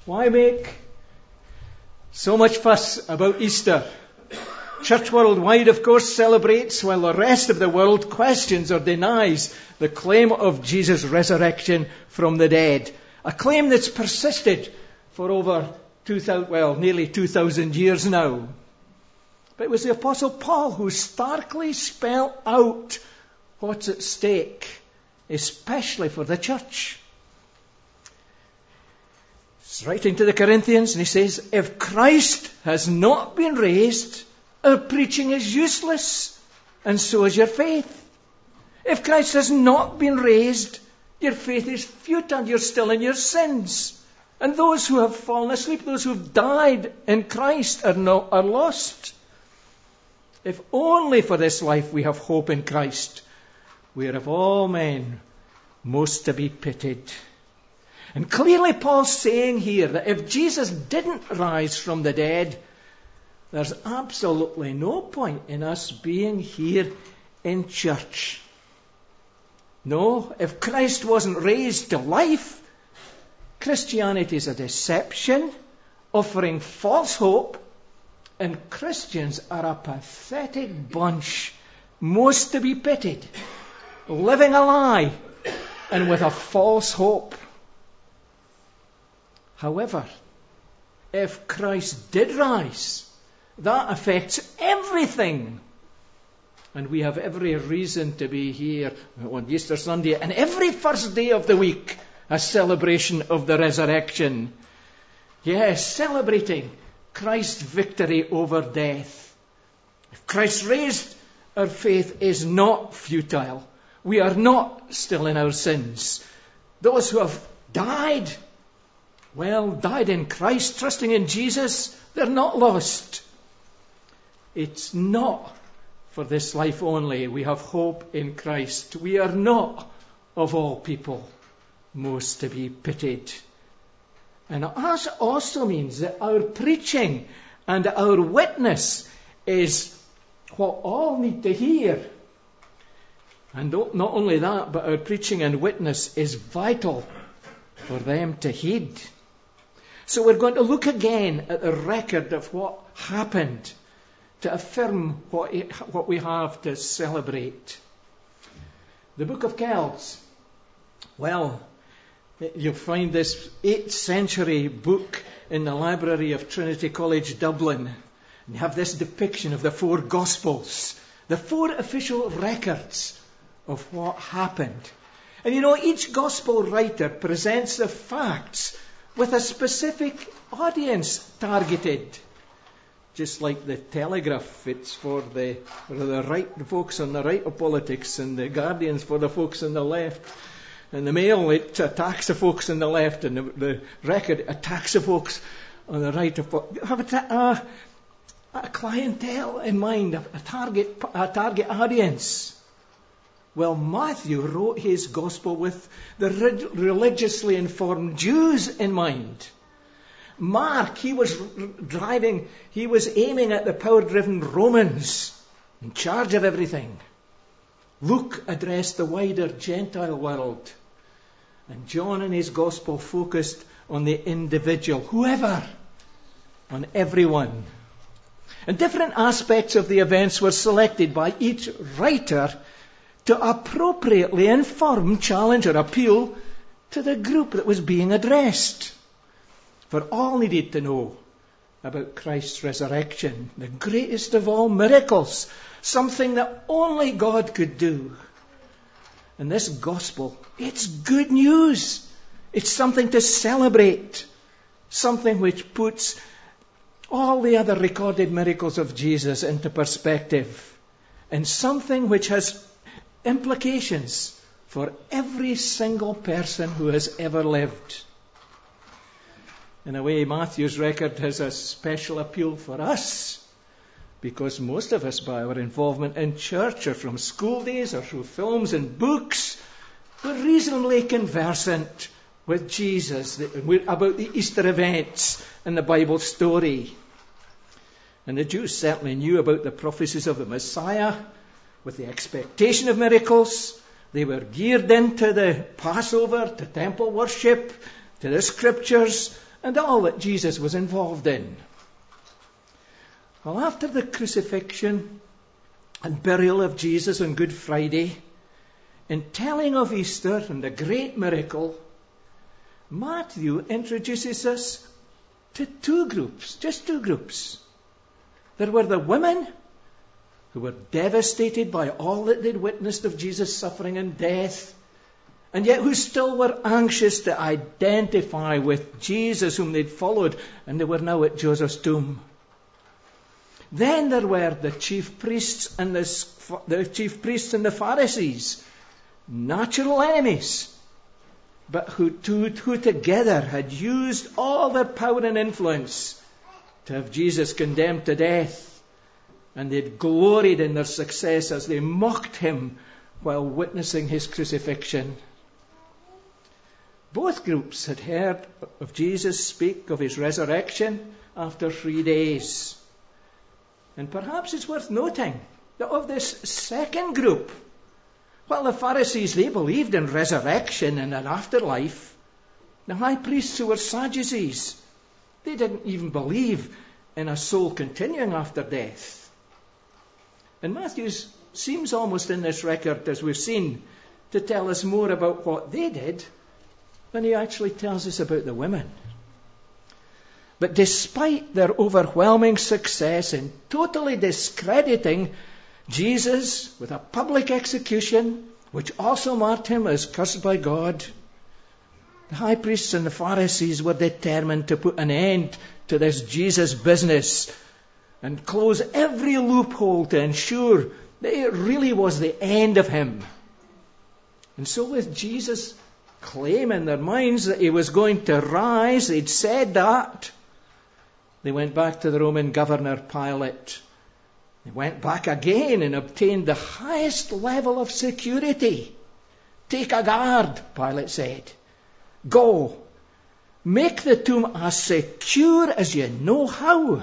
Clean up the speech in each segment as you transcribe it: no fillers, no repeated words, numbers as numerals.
Why make so much fuss about Easter? Church worldwide, of course, celebrates, while the rest of the world questions or denies the claim of Jesus' resurrection from the dead. A claim that's persisted for over nearly 2,000 years now. But it was the Apostle Paul who starkly spelled out what's at stake, especially for the church. He's writing to the Corinthians and he says, if Christ has not been raised, our preaching is useless, and so is your faith. If Christ has not been raised, your faith is futile, you're still in your sins. And those who have fallen asleep, those who have died in Christ are lost. If only for this life we have hope in Christ, we are of all men most to be pitied. And clearly Paul's saying here that if Jesus didn't rise from the dead, there's absolutely no point in us being here in church. No, if Christ wasn't raised to life, Christianity is a deception, offering false hope, and Christians are a pathetic bunch, most to be pitied, living a lie and with a false hope. However, if Christ did rise, that affects everything. And we have every reason to be here on Easter Sunday and every first day of the week, a celebration of the resurrection. Yes, celebrating Christ's victory over death. If Christ raised, our faith is not futile. We are not still in our sins. Those who have died in Christ, trusting in Jesus, they're not lost. It's not for this life only. We have hope in Christ. We are not, of all people, most to be pitied. And that also means that our preaching and our witness is what all need to hear. And not only that, but our preaching and witness is vital for them to heed. So we're going to look again at the record of what happened to affirm what we have to celebrate. The Book of Kells. Well, you'll find this 8th century book in the library of Trinity College, Dublin. And you have this depiction of the 4 Gospels, the 4 official records of what happened. And each Gospel writer presents the facts with a specific audience targeted. Just like the Telegraph, it's for the folks on the right of politics, and the Guardian's for the folks on the left. And the Mail, it attacks the folks on the left, and the Record attacks the folks on the right. Have a clientele in mind, a target audience. Well, Matthew wrote his gospel with the religiously informed Jews in mind. Mark, he was aiming at the power-driven Romans, in charge of everything. Luke addressed the wider Gentile world. And John in his gospel focused on the individual, whoever, on everyone. And different aspects of the events were selected by each writer to appropriately inform, challenge, or appeal to the group that was being addressed. For all needed to know about Christ's resurrection, the greatest of all miracles, something that only God could do. And this gospel, it's good news. It's something to celebrate, something which puts all the other recorded miracles of Jesus into perspective, and something which has implications for every single person who has ever lived. In a way, Matthew's record has a special appeal for us, because most of us, by our involvement in church or from school days or through films and books, we're reasonably conversant with Jesus, about the Easter events and the Bible story. And the Jews certainly knew about the prophecies of the Messiah, with the expectation of miracles. They were geared into the Passover, to temple worship, to the scriptures, and all that Jesus was involved in. Well, after the crucifixion and burial of Jesus on Good Friday, in telling of Easter and the great miracle, Matthew introduces us to two groups, just two groups. There were the women who were devastated by all that they'd witnessed of Jesus' suffering and death, and yet who still were anxious to identify with Jesus whom they'd followed, and they were now at Joseph's tomb. Then there were the chief priests and the Pharisees, natural enemies, but who together had used all their power and influence to have Jesus condemned to death. And they'd gloried in their success as they mocked him while witnessing his crucifixion. Both groups had heard of Jesus speak of his resurrection after 3 days. And perhaps it's worth noting that of this second group, while the Pharisees, they believed in resurrection and an afterlife, the high priests who were Sadducees, they didn't even believe in a soul continuing after death. And Matthew seems almost in this record, as we've seen, to tell us more about what they did than he actually tells us about the women. But despite their overwhelming success in totally discrediting Jesus with a public execution, which also marked him as cursed by God, the high priests and the Pharisees were determined to put an end to this Jesus business and close every loophole to ensure that it really was the end of him. And so with Jesus' claim in their minds that he was going to rise, they'd said that, they went back to the Roman governor Pilate. They went back again and obtained the highest level of security. Take a guard, Pilate said. Go, make the tomb as secure as you know how.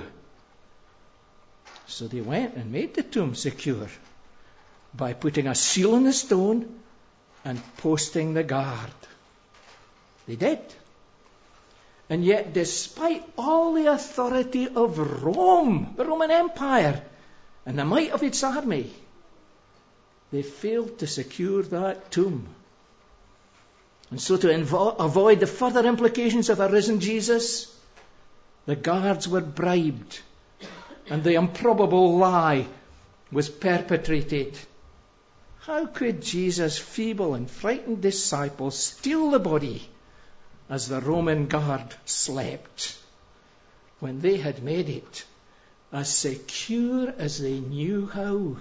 So they went and made the tomb secure by putting a seal on the stone and posting the guard. They did. And yet, despite all the authority of Rome, the Roman Empire, and the might of its army, they failed to secure that tomb. And so to avoid the further implications of a risen Jesus, the guards were bribed, and the improbable lie was perpetrated. How could Jesus' feeble and frightened disciples steal the body as the Roman guard slept, when they had made it as secure as they knew how?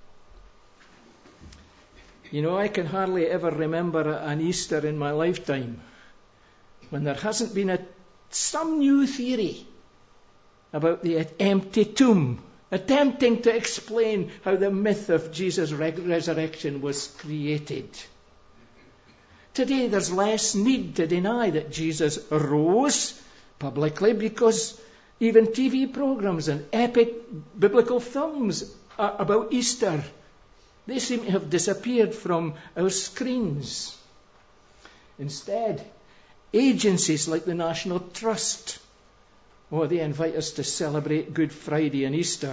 You know, I can hardly ever remember an Easter in my lifetime when there hasn't been some new theory about the empty tomb, attempting to explain how the myth of Jesus' resurrection was created. Today there's less need to deny that Jesus rose publicly, because even TV programs and epic biblical films about Easter, they seem to have disappeared from our screens. Instead, agencies like the National Trust, they invite us to celebrate Good Friday and Easter.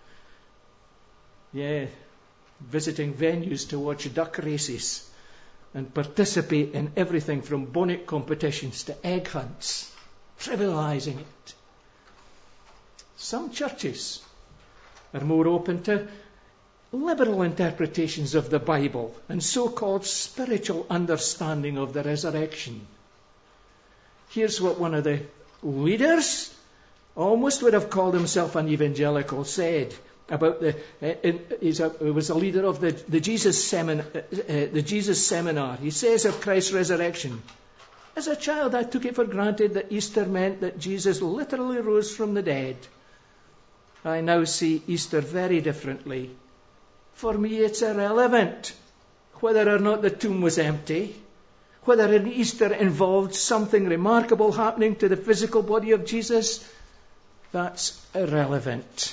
Visiting venues to watch duck races and participate in everything from bonnet competitions to egg hunts, trivializing it. Some churches are more open to liberal interpretations of the Bible and so-called spiritual understanding of the resurrection. Here's what one of the leaders, almost would have called himself an evangelical, said about he was a leader of the Jesus Seminar. He says of Christ's resurrection, "As a child, I took it for granted that Easter meant that Jesus literally rose from the dead. I now see Easter very differently. For me, it's irrelevant whether or not the tomb was empty, whether an Easter involved something remarkable happening to the physical body of Jesus. That's irrelevant."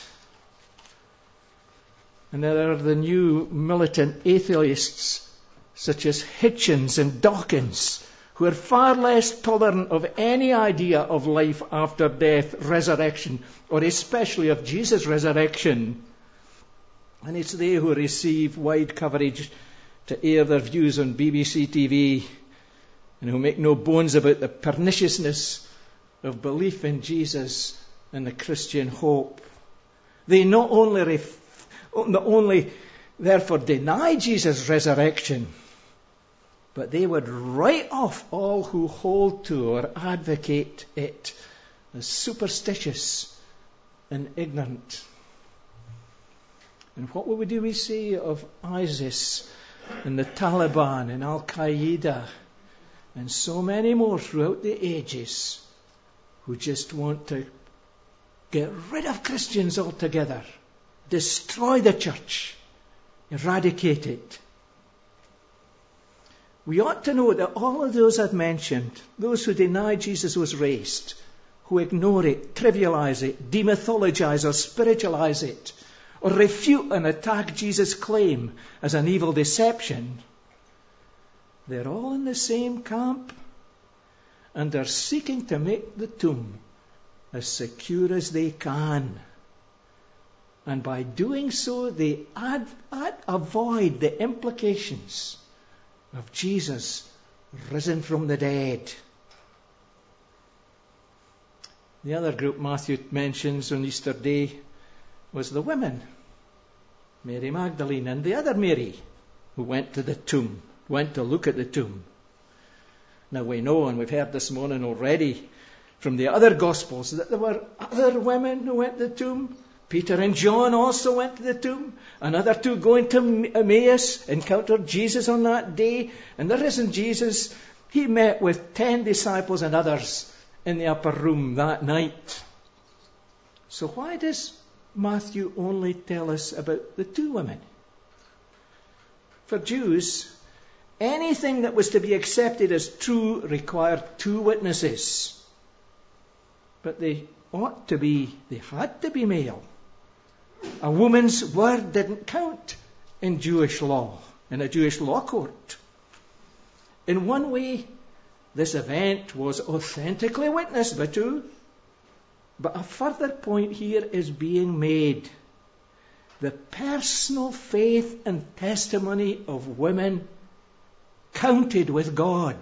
And there are the new militant atheists, such as Hitchens and Dawkins, who are far less tolerant of any idea of life after death, resurrection, or especially of Jesus' resurrection. And it's they who receive wide coverage to air their views on BBC TV, and who make no bones about the perniciousness of belief in Jesus and the Christian hope. They not only therefore deny Jesus' resurrection, but they would write off all who hold to or advocate it as superstitious and ignorant. And what do we say of ISIS and the Taliban and Al-Qaeda and so many more throughout the ages who just want to get rid of Christians altogether, destroy the church, eradicate it? We ought to know that all of those I've mentioned, those who deny Jesus was raised, who ignore it, trivialize it, demythologize or spiritualize it, or refute and attack Jesus' claim as an evil deception, they're all in the same camp, and they're seeking to make the tomb as secure as they can. And by doing so, they avoid the implications of Jesus risen from the dead. The other group Matthew mentions on Easter Day was the women, Mary Magdalene and the other Mary, who went to the tomb, went to look at the tomb. Now we know, and we've heard this morning already from the other Gospels, that there were other women who went to the tomb. Peter and John also went to the tomb. Another two going to Emmaus encountered Jesus on that day. And the risen Jesus, he met with 10 disciples and others in the upper room that night. So why does Matthew only tell us about the two women? For Jews, anything that was to be accepted as true required two witnesses. But they had to be male. A woman's word didn't count in Jewish law, in a Jewish law court. In one way, this event was authentically witnessed by two. But a further point here is being made. The personal faith and testimony of women counted with God.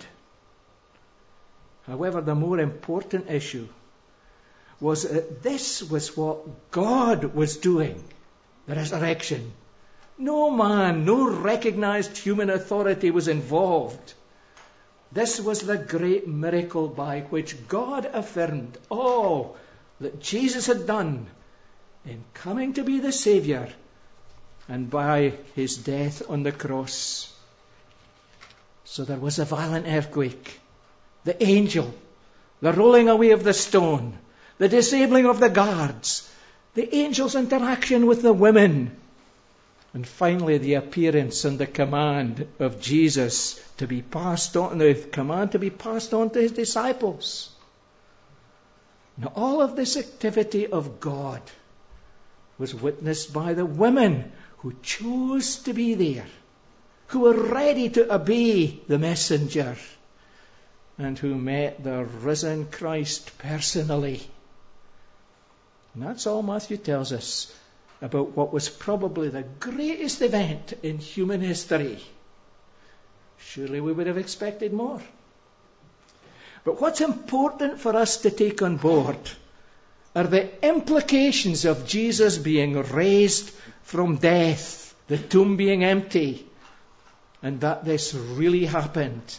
However, the more important issue was that this was what God was doing, the resurrection. No man, no recognized human authority was involved. This was the great miracle by which God affirmed all that Jesus had done in coming to be the Saviour and by his death on the cross. So there was a violent earthquake, the angel, the rolling away of the stone, the disabling of the guards, the angel's interaction with the women, and finally the appearance and the command of Jesus to be passed on, the command to be passed on to his disciples. Now all of this activity of God was witnessed by the women who chose to be there, who were ready to obey the messenger, and who met the risen Christ personally. And that's all Matthew tells us about what was probably the greatest event in human history. Surely we would have expected more. But what's important for us to take on board are the implications of Jesus being raised from death, the tomb being empty, and that this really happened.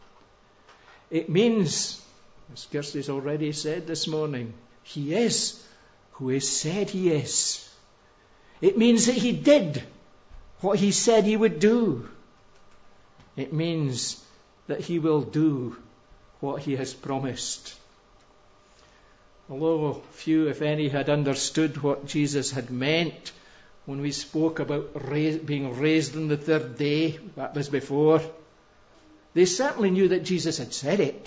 It means, as Kirsty's already said this morning, he is who he said he is. It means that he did what he said he would do. It means that he will do what he has promised. Although few, if any, had understood what Jesus had meant when we spoke about being raised on the third day, that was before, they certainly knew that Jesus had said it.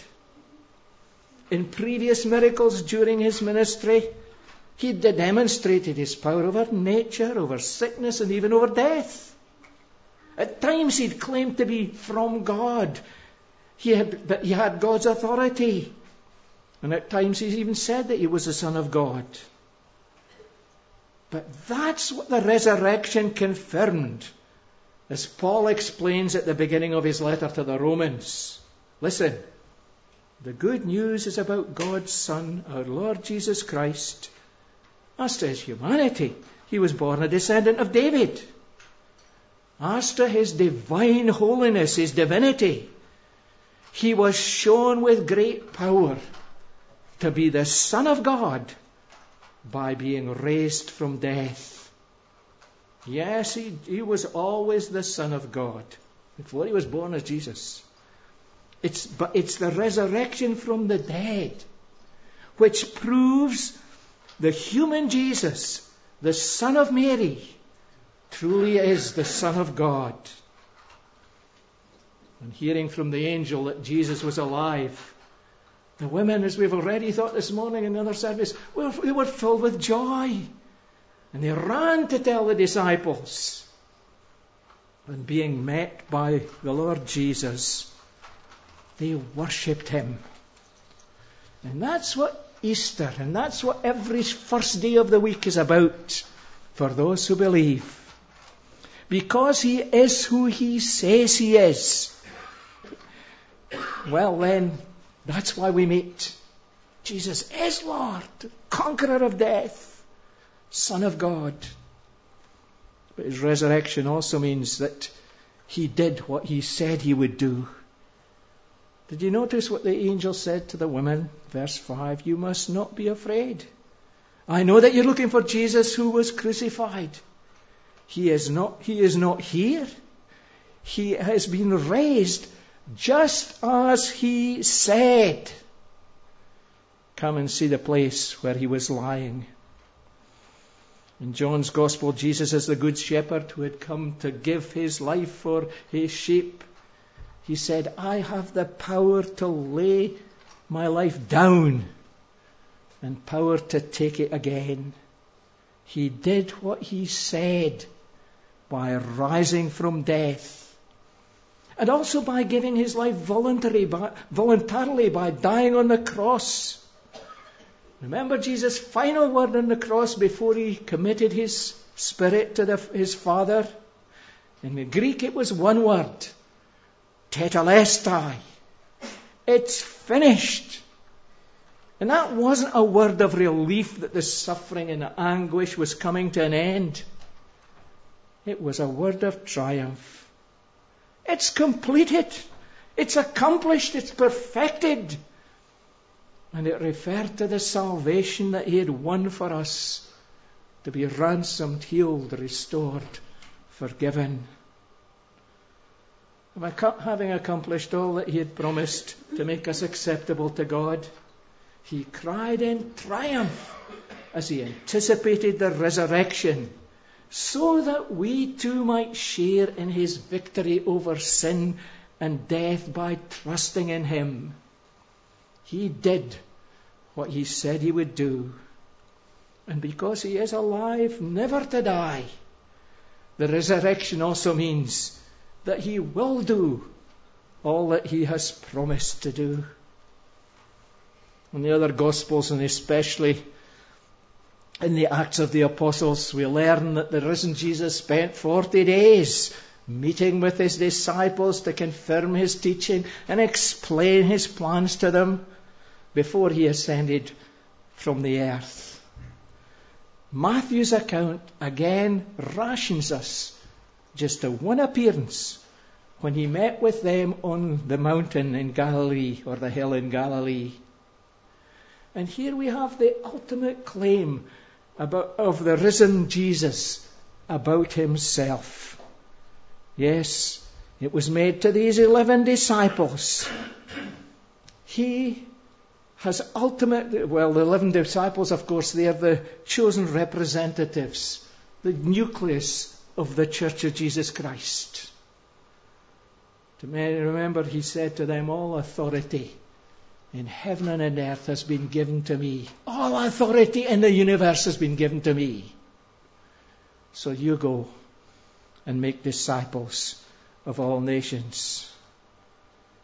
In previous miracles during his ministry, he had demonstrated his power over nature, over sickness, and even over death. At times he'd claimed to be from God. He had God's authority. And at times he even said that he was the Son of God. But that's what the resurrection confirmed, as Paul explains at the beginning of his letter to the Romans. Listen, the good news is about God's Son, our Lord Jesus Christ. As to his humanity, he was born a descendant of David. As to his divine holiness, his divinity, he was shown with great power to be the Son of God by being raised from death. Yes, he was always the Son of God before he was born as Jesus. But it's the resurrection from the dead which proves the human Jesus, the Son of Mary, truly is the Son of God. And hearing from the angel that Jesus was alive, the women, as we've already thought this morning in another service, they were filled with joy. And they ran to tell the disciples. And being met by the Lord Jesus, they worshipped him. And that's what Easter, and that's what every first day of the week is about for those who believe. Because he is who he says he is. Well then, that's why we meet. Jesus is Lord, conqueror of death, Son of God. But his resurrection also means that he did what he said he would do. Did you notice what the angel said to the women? Verse 5, you must not be afraid. I know that you're looking for Jesus who was crucified. He is not here. He has been raised just as he said. Come and see the place where he was lying. In John's Gospel, Jesus is the Good Shepherd who had come to give his life for his sheep. He said, I have the power to lay my life down and power to take it again. He did what he said by rising from death. And also by giving his life voluntarily by dying on the cross. Remember Jesus' final word on the cross before he committed his spirit to his Father? In the Greek it was one word. Tetelestai. It's finished. And that wasn't a word of relief that the suffering and the anguish was coming to an end. It was a word of triumph. It's completed. It's accomplished. It's perfected. And it referred to the salvation that he had won for us, to be ransomed, healed, restored, forgiven. Having accomplished all that he had promised to make us acceptable to God, he cried in triumph as he anticipated the resurrection, so that we too might share in his victory over sin and death by trusting in him. He did what he said he would do. And because he is alive, never to die, the resurrection also means that he will do all that he has promised to do. In the other Gospels, and especially in the Acts of the Apostles, we learn that the risen Jesus spent 40 days meeting with his disciples to confirm his teaching and explain his plans to them before he ascended from the earth. Matthew's account again rations us just to one appearance when he met with them on the mountain in Galilee, or the hill in Galilee. And here we have the ultimate claim of the risen Jesus about himself. Yes, it was made to these 11 disciples. He has the 11 disciples, of course, they are the chosen representatives, the nucleus of the Church of Jesus Christ. Remember, he said to them, all authority in heaven and on earth has been given to me. All authority in the universe has been given to me. So you go and make disciples of all nations.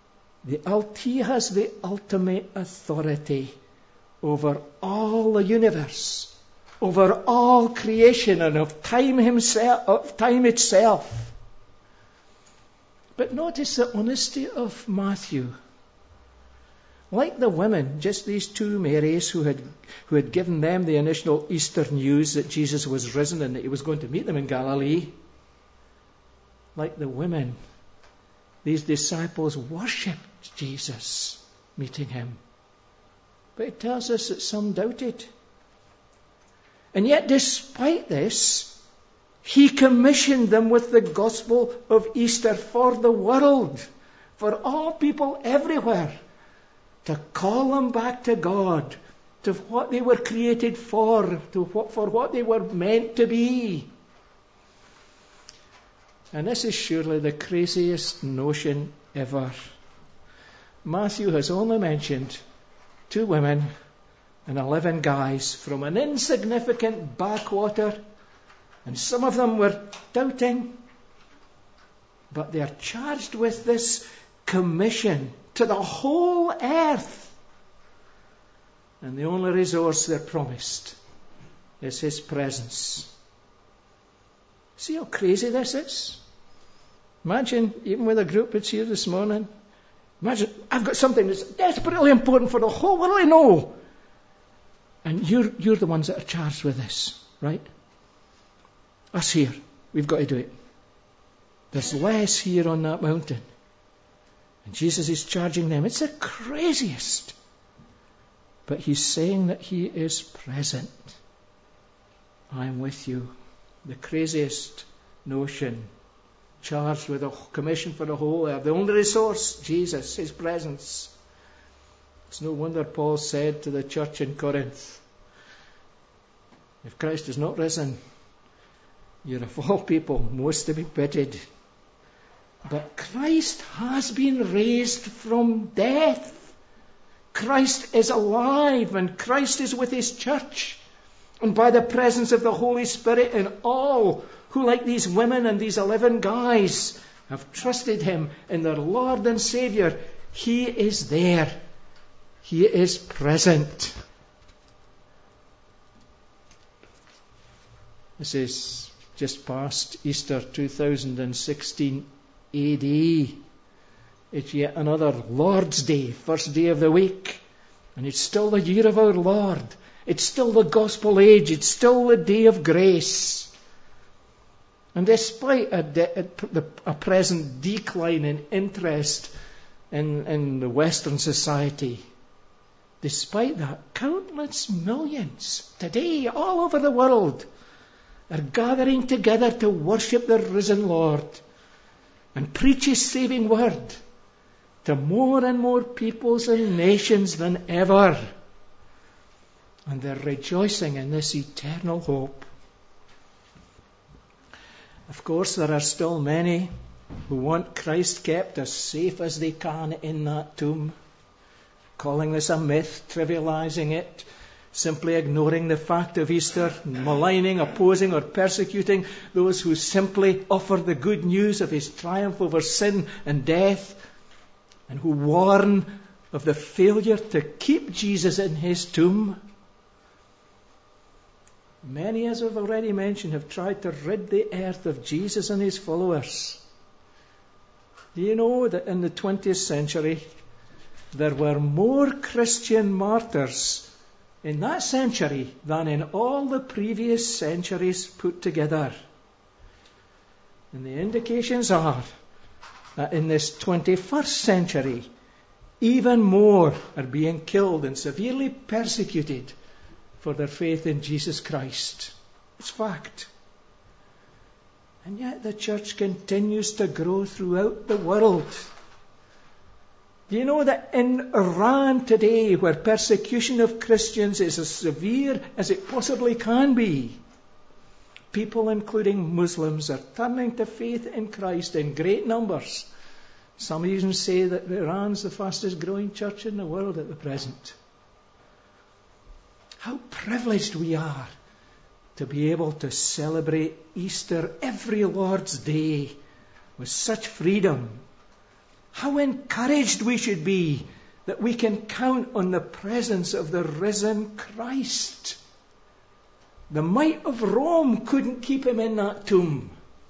He has the ultimate authority over all the universe, over all creation and of time itself. But notice the honesty of Matthew. Like the women, just these two Marys who had given them the initial Easter news that Jesus was risen and that he was going to meet them in Galilee. Like the women, these disciples worshipped Jesus, meeting him. But it tells us that some doubted. And yet, despite this, he commissioned them with the gospel of Easter for the world, for all people everywhere, to call them back to God, to what they were created for what they were meant to be. And this is surely the craziest notion ever. Matthew has only mentioned 2 women and 11 guys from an insignificant backwater, and some of them were doubting, but they are charged with this commission to the whole earth. And the only resource they're promised is his presence. See how crazy this is? Imagine, even with a group that's here this morning, imagine, I've got something that's desperately important for the whole world to know. And you're the ones that are charged with this, right? Us here, we've got to do it. There's less here on that mountain. And Jesus is charging them. It's the craziest. But he's saying that he is present. I am with you. The craziest notion. Charged with a commission for the whole earth. The only resource, Jesus, his presence. It's no wonder Paul said to the church in Corinth, if Christ is not risen, you're of all people most to be pitied. But Christ has been raised from death. Christ is alive, and Christ is with his church. And by the presence of the Holy Spirit in all who, like these women and these 11 guys, have trusted him in their Lord and Saviour, he is there. He is present. This is just past Easter 2016 AD. It's yet another Lord's Day, first day of the week. And it's still the year of our Lord. It's still the gospel age. It's still the day of grace. And despite a present decline in interest in the Western society, despite that, countless millions today all over the world are gathering together to worship the risen Lord and preach his saving word to more and more peoples and nations than ever. And they're rejoicing in this eternal hope. Of course, there are still many who want Christ kept as safe as they can in that tomb, calling this a myth, trivializing it, simply ignoring the fact of Easter, maligning, opposing, or persecuting those who simply offer the good news of his triumph over sin and death, and who warn of the failure to keep Jesus in his tomb. Many, as I've already mentioned, have tried to rid the earth of Jesus and his followers. Do you know that in the 20th century, there were more Christian martyrs in that century than in all the previous centuries put together? And the indications are that in this 21st century, even more are being killed and severely persecuted for their faith in Jesus Christ. It's fact. And yet the church continues to grow throughout the world. Do you know that in Iran today, where persecution of Christians is as severe as it possibly can be, people, including Muslims, are turning to faith in Christ in great numbers. Some even say that Iran's the fastest growing church in the world at the present. How privileged we are to be able to celebrate Easter every Lord's Day with such freedom How encouraged we should be that we can count on the presence of the risen Christ. The might of Rome couldn't keep him in that tomb.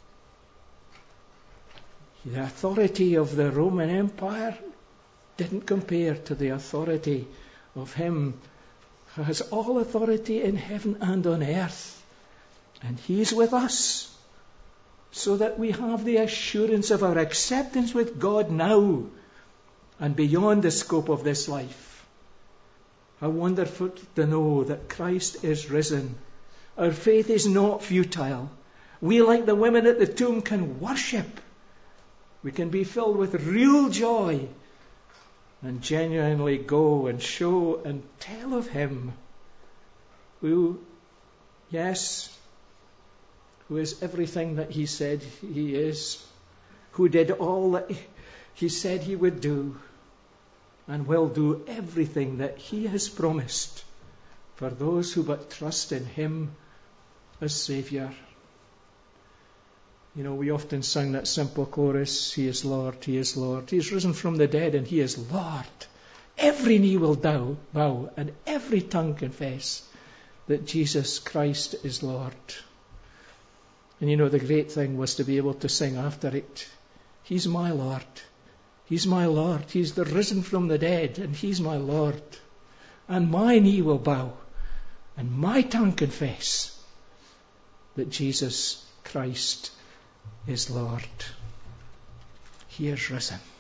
The authority of the Roman Empire didn't compare to the authority of him who has all authority in heaven and on earth. And he's with us, so that we have the assurance of our acceptance with God now and beyond the scope of this life. How wonderful to know that Christ is risen. Our faith is not futile. We, like the women at the tomb, can worship. We can be filled with real joy and genuinely go and show and tell of him who, yes, who is everything that he said he is, who did all that he said he would do, and will do everything that he has promised for those who but trust in him as Saviour. You know, we often sing that simple chorus, He is Lord, He is Lord. He is risen from the dead and He is Lord. Every knee will bow and every tongue confess that Jesus Christ is Lord. And you know, the great thing was to be able to sing after it, He's my Lord. He's my Lord. He's the risen from the dead, and He's my Lord. And my knee will bow, and my tongue confess that Jesus Christ is Lord. He is risen.